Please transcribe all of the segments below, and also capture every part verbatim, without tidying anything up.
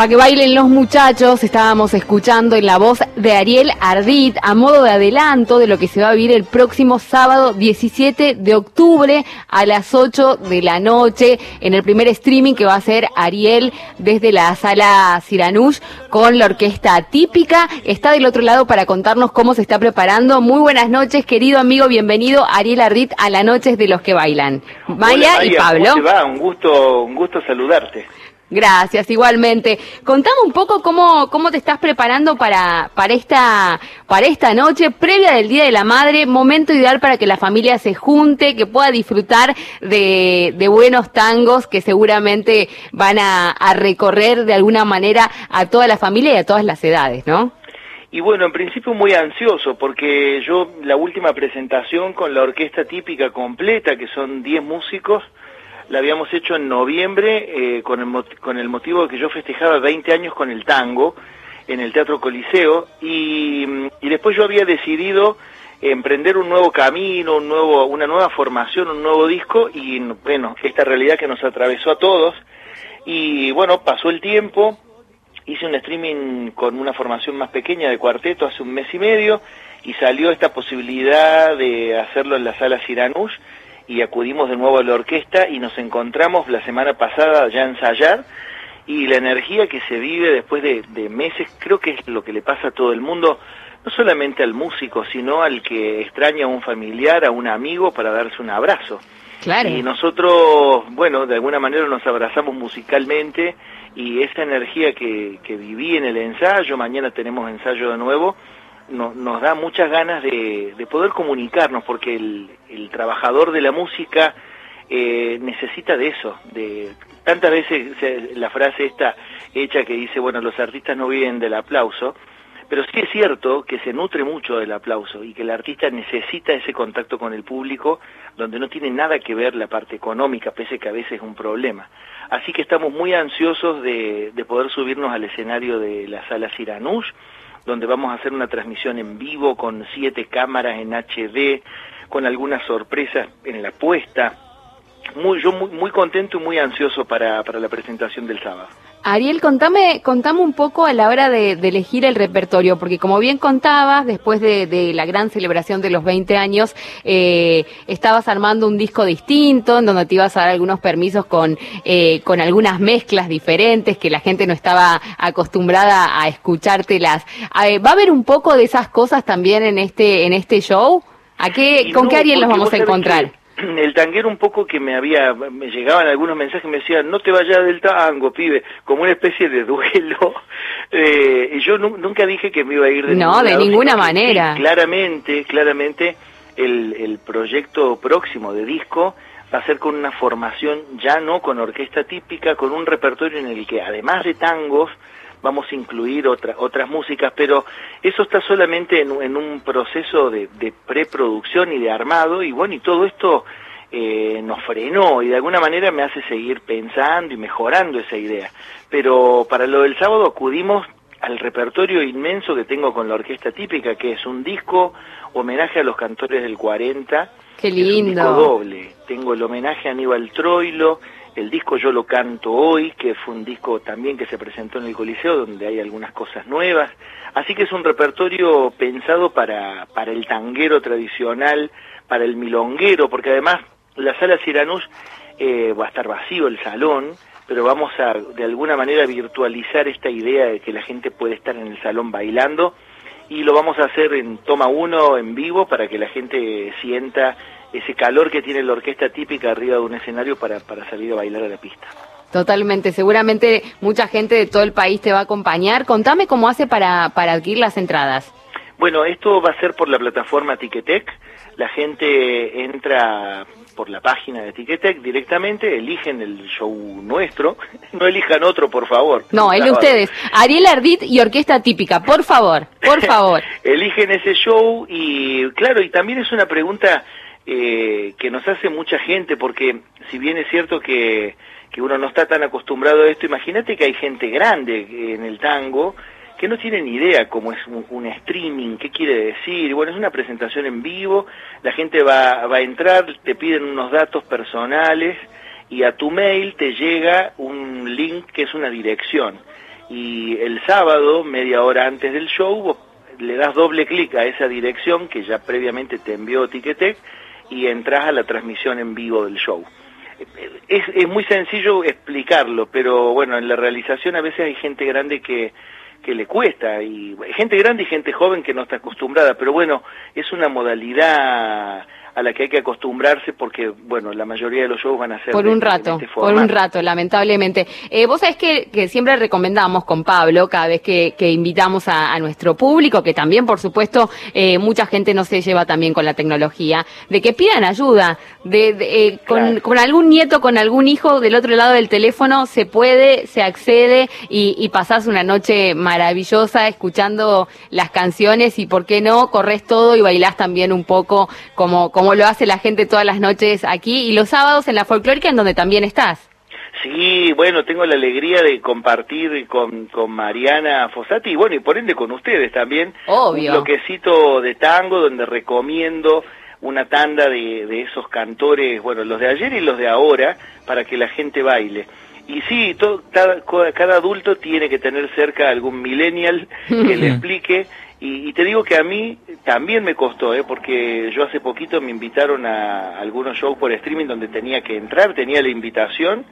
Para que bailen los muchachos, estábamos escuchando en la voz de Ariel Ardit a modo de adelanto de lo que se va a vivir el próximo sábado diecisiete de octubre a las ocho de la noche en el primer streaming que va a hacer Ariel desde la sala Siranush con la orquesta típica. Está del otro lado para contarnos cómo se está preparando. Muy buenas noches, querido amigo, bienvenido Ariel Ardit a la Noches de los que bailan. Maya, Hola, Maya y Pablo. ¿Cómo te va? Un gusto, un gusto saludarte. Gracias, igualmente. Contame un poco cómo cómo te estás preparando para para esta para esta noche previa del Día de la Madre, momento ideal para que la familia se junte, que pueda disfrutar de, de buenos tangos que seguramente van a, a recorrer de alguna manera a toda la familia y a todas las edades, ¿no? Y bueno, en principio muy ansioso, porque yo la última presentación con la orquesta típica completa, que son diez músicos, la habíamos hecho en noviembre eh, con, el con el motivo de que yo festejaba veinte años con el tango en el Teatro Coliseo y, y después yo había decidido emprender un nuevo camino, un nuevo, una nueva formación, un nuevo disco y bueno, esta realidad que nos atravesó a todos y bueno, pasó el tiempo, hice un streaming con una formación más pequeña de cuarteto hace un mes y medio y salió esta posibilidad de hacerlo en la sala Siranush y acudimos de nuevo a la orquesta y nos encontramos la semana pasada ya a ensayar y la energía que se vive después de, de meses creo que es lo que le pasa a todo el mundo, no solamente al músico, sino al que extraña a un familiar, a un amigo para darse un abrazo. Claro. Y nosotros, bueno, de alguna manera nos abrazamos musicalmente y esa energía que, que viví en el ensayo, mañana tenemos ensayo de nuevo, No, nos da muchas ganas de, de poder comunicarnos, porque el, el trabajador de la música eh, necesita de eso, de tantas veces se, la frase esta hecha que dice, bueno, los artistas no viven del aplauso, pero sí es cierto que se nutre mucho del aplauso y que el artista necesita ese contacto con el público, donde no tiene nada que ver la parte económica, pese que a veces es un problema. Así que estamos muy ansiosos de, de poder subirnos al escenario de la sala Siranush, donde vamos a hacer una transmisión en vivo con siete cámaras en H D, con algunas sorpresas en la puesta. Muy, yo muy, muy contento y muy ansioso para, para la presentación del sábado. Ariel, contame, contame un poco a la hora de, de elegir el repertorio, porque como bien contabas, después de, de la gran celebración de los veinte años, eh, estabas armando un disco distinto, en donde te ibas a dar algunos permisos con, eh, con algunas mezclas diferentes, que la gente no estaba acostumbrada a escuchártelas. Eh, ¿Va a haber un poco de esas cosas también en este, en este show? ¿A qué, ¿Con no, qué Ariel nos vamos a encontrar? El tanguero un poco que me había, me llegaban algunos mensajes, me decían, no te vayas del tango, pibe, como una especie de duelo. Eh, y yo nu nunca dije que me iba a ir de No, de ninguna manera. Sí, claramente, claramente, el, el proyecto próximo de disco va a ser con una formación ya no con orquesta típica, con un repertorio en el que además de tangos, vamos a incluir otra, otras músicas, pero eso está solamente en, en un proceso de, de preproducción y de armado, y bueno, y todo esto eh, nos frenó, y de alguna manera me hace seguir pensando y mejorando esa idea. Pero para lo del sábado acudimos al repertorio inmenso que tengo con la orquesta típica, que es un disco homenaje a los cantores del cuarenta. ¡Qué lindo! Es un disco doble. Tengo el homenaje a Aníbal Troilo, el disco Yo lo canto hoy, que fue un disco también que se presentó en el Coliseo, donde hay algunas cosas nuevas. Así que es un repertorio pensado para, para el tanguero tradicional, para el milonguero, porque además la sala Siranush eh, va a estar vacío el salón, pero vamos a de alguna manera virtualizar esta idea de que la gente puede estar en el salón bailando, y lo vamos a hacer en toma uno, en vivo, para que la gente sienta ese calor que tiene la orquesta típica arriba de un escenario para, para salir a bailar a la pista. Totalmente, seguramente mucha gente de todo el país te va a acompañar. Contame cómo hace para, para adquirir las entradas. Bueno, esto va a ser por la plataforma Ticketek. La gente entra por la página de Ticketek directamente, eligen el show nuestro, no elijan otro, por favor. No, el de ustedes, Ariel Ardit y Orquesta Típica, por favor, por favor. Eligen ese show y claro, y también es una pregunta eh, que nos hace mucha gente, porque si bien es cierto que, que uno no está tan acostumbrado a esto, imagínate que hay gente grande en el tango que no tienen idea cómo es un, un streaming, qué quiere decir. Y bueno, es una presentación en vivo, la gente va, va a entrar, te piden unos datos personales y a tu mail te llega un link que es una dirección. y el sábado, media hora antes del show, vos le das doble clic a esa dirección que ya previamente te envió Ticketek y entras a la transmisión en vivo del show. Es, es muy sencillo explicarlo, pero bueno, en la realización a veces hay gente grande que, que le cuesta, y gente grande y gente joven que no está acostumbrada, pero bueno, es una modalidad a la que hay que acostumbrarse porque, bueno, la mayoría de los shows van a ser... Por un rato, por un rato, lamentablemente. Eh, vos sabés que, que siempre recomendamos con Pablo, cada vez que, que invitamos a, a nuestro público, que también, por supuesto, eh, mucha gente no se lleva también con la tecnología, de que pidan ayuda, de, de eh, con, claro. con algún nieto, con algún hijo del otro lado del teléfono, se puede, se accede y, y pasás una noche maravillosa escuchando las canciones y, ¿por qué no?, corres todo y bailás también un poco como... como como lo hace la gente todas las noches aquí, y los sábados en la Folclórica, en donde también estás. Sí, bueno, tengo la alegría de compartir con, con Mariana Fossati, y bueno, y por ende con ustedes también. Obvio. Un bloquecito de tango donde recomiendo una tanda de, de esos cantores, bueno, los de ayer y los de ahora, para que la gente baile. Y sí, todo, cada, cada adulto tiene que tener cerca algún millennial que le explique. Y, y te digo que a mí también me costó, ¿eh? Porque yo hace poquito me invitaron a algunos shows por streaming donde tenía que entrar, tenía la invitación,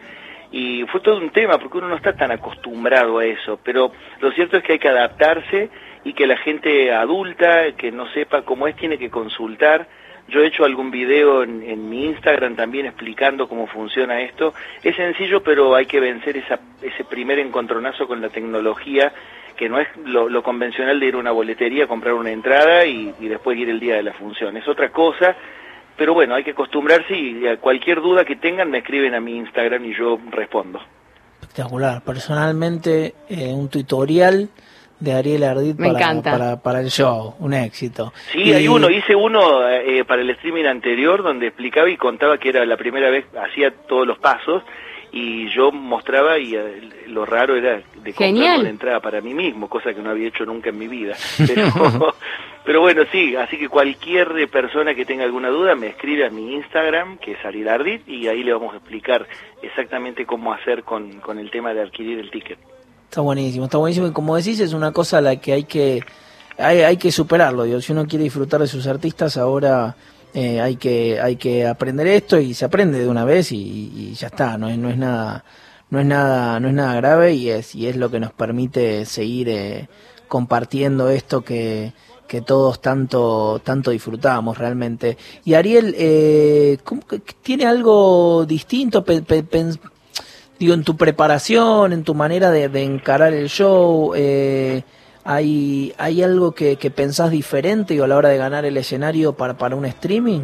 y fue todo un tema, porque uno no está tan acostumbrado a eso, pero lo cierto es que hay que adaptarse, y que la gente adulta, que no sepa cómo es, tiene que consultar. Yo he hecho algún video en, en mi Instagram también explicando cómo funciona esto. Es sencillo, pero hay que vencer esa, ese primer encontronazo con la tecnología, que no es lo, lo convencional de ir a una boletería, comprar una entrada y, y después ir el día de la función. Es otra cosa, pero bueno, hay que acostumbrarse, y a cualquier duda que tengan me escriben a mi Instagram y yo respondo. Espectacular. Personalmente, eh, un tutorial de Ariel Ardit para, para, para el show, un éxito. Sí, y... hay uno, hice uno eh, para el streaming anterior donde explicaba y contaba que era la primera vez, hacía todos los pasos, y yo mostraba, y eh, lo raro era de comprar una entrada para mí mismo, cosa que no había hecho nunca en mi vida. Pero, pero bueno, sí, así que cualquier persona que tenga alguna duda me escribe a mi Instagram, que es Ariel Ardit, y ahí le vamos a explicar exactamente cómo hacer con, con el tema de adquirir el ticket. Está buenísimo, está buenísimo, y como decís, es una cosa a la que hay que hay, hay que superarlo. Digo, si uno quiere disfrutar de sus artistas, ahora eh, hay que hay que aprender esto, y se aprende de una vez y, y ya está. No es no es nada no es nada no es nada grave, y es y es lo que nos permite seguir eh, compartiendo esto que que todos tanto tanto disfrutamos realmente. Y Ariel, eh, ¿cómo, ¿tiene algo distinto? Pe, pe, pe, Digo, en tu preparación, en tu manera de, de encarar el show, eh, ¿hay, ¿hay algo que, que pensás diferente, digo, a la hora de ganar el escenario para, para un streaming?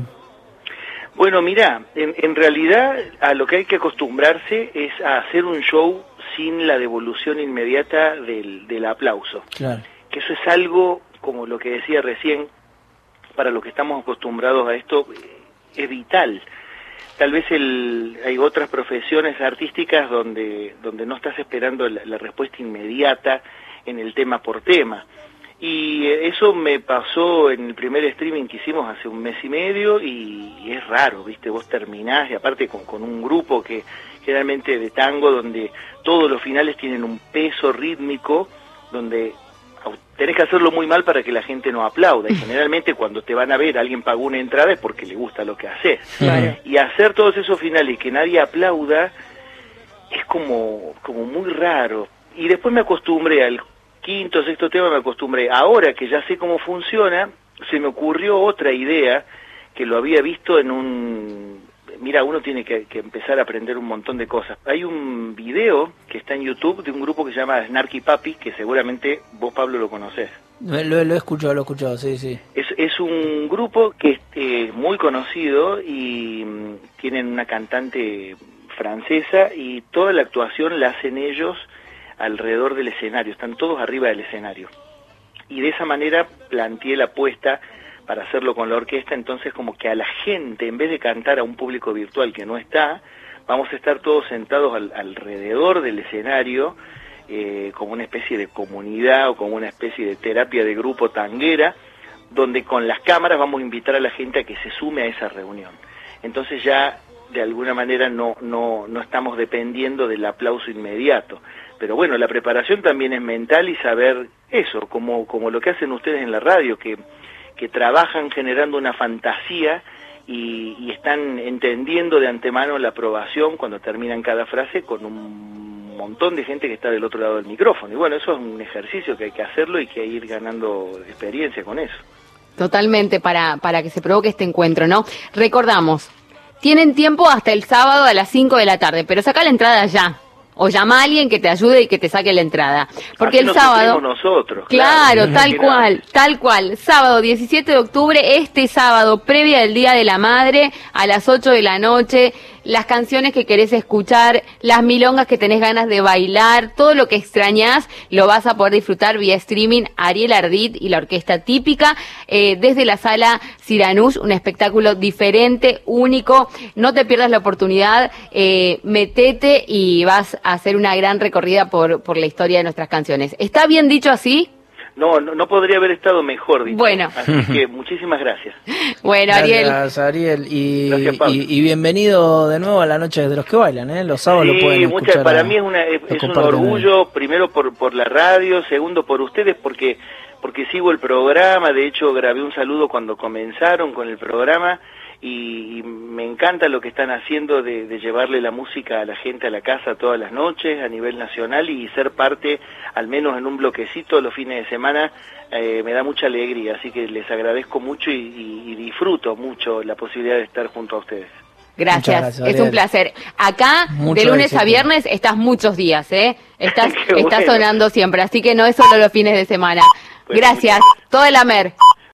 Bueno, mira, en, en realidad a lo que hay que acostumbrarse es a hacer un show sin la devolución inmediata del, del aplauso. Claro. Que eso es algo, como lo que decía recién, para los que estamos acostumbrados a esto, es vital. Tal vez el, hay otras profesiones artísticas donde, donde no estás esperando la, la respuesta inmediata en el tema por tema. Y eso me pasó en el primer streaming que hicimos hace un mes y medio, y, y es raro, ¿viste? Vos terminás, y aparte con, con un grupo que generalmente de tango, donde todos los finales tienen un peso rítmico, donde tenés que hacerlo muy mal para que la gente no aplauda, y generalmente cuando te van a ver alguien pagó una entrada es porque le gusta lo que haces. Claro. Y hacer todos esos finales y que nadie aplauda es como, como muy raro. Y después me acostumbré al quinto, sexto tema, me acostumbré. Ahora que ya sé cómo funciona, se me ocurrió otra idea que lo había visto en un... Mira, uno tiene que, que empezar a aprender un montón de cosas. Hay un video que está en YouTube de un grupo que se llama Snarky Puppy, que seguramente vos, Pablo, lo conocés. Lo, lo, lo he escuchado, lo he escuchado, sí, sí. Es, es un grupo que es eh, muy conocido, y mmm, tienen una cantante francesa, y toda la actuación la hacen ellos alrededor del escenario, están todos arriba del escenario. Y de esa manera planteé la apuesta para hacerlo con la orquesta, entonces como que a la gente, en vez de cantar a un público virtual que no está, vamos a estar todos sentados al, alrededor del escenario, eh, como una especie de comunidad o como una especie de terapia de grupo tanguera, donde con las cámaras vamos a invitar a la gente a que se sume a esa reunión. Entonces ya de alguna manera no, no, no estamos dependiendo del aplauso inmediato. Pero bueno, la preparación también es mental y saber eso, como, como lo que hacen ustedes en la radio, que, que trabajan generando una fantasía y, y están entendiendo de antemano la aprobación cuando terminan cada frase con un montón de gente que está del otro lado del micrófono. Y bueno, eso es un ejercicio que hay que hacerlo y que hay que ir ganando experiencia con eso. Totalmente, para, para que se provoque este encuentro, ¿no? Recordamos, tienen tiempo hasta el sábado a las cinco de la tarde, pero saca la entrada ya. O llama a alguien que te ayude y que te saque la entrada. Porque Así el sábado... nosotros. Claro, claro, tal cual, tal cual. Sábado diecisiete de octubre, este sábado, previa del Día de la Madre, a las ocho de la noche, las canciones que querés escuchar, las milongas que tenés ganas de bailar, todo lo que extrañás, lo vas a poder disfrutar vía streaming. Ariel Ardit y la Orquesta Típica, eh, desde la Sala Siranush, un espectáculo diferente, único. No te pierdas la oportunidad, eh, metete y vas a hacer una gran recorrida por, por la historia de nuestras canciones. ¿Está bien dicho así? No, no, no podría haber estado mejor dicho. Bueno. Así que muchísimas gracias. Bueno, Ariel. Gracias, Ariel. Y, Gracias, y, y bienvenido de nuevo a la Noche de los que bailan, ¿eh? Los sábados sí, lo pueden escuchar. Muchas, para a, mí es, una, es, es un orgullo, primero por, por la radio, segundo por ustedes, porque, porque sigo el programa. De hecho, grabé un saludo cuando comenzaron con el programa. Y, y me encanta lo que están haciendo de, de llevarle la música a la gente a la casa todas las noches a nivel nacional y ser parte, al menos en un bloquecito los fines de semana, eh, me da mucha alegría, así que les agradezco mucho y, y, y disfruto mucho la posibilidad de estar junto a ustedes. Gracias, gracias, es un placer. Acá, Mucho de lunes éxito. a viernes, estás muchos días, ¿eh? Estás, Qué estás bueno. sonando siempre, así que no es solo los fines de semana. Bueno, Gracias, todo el Amer.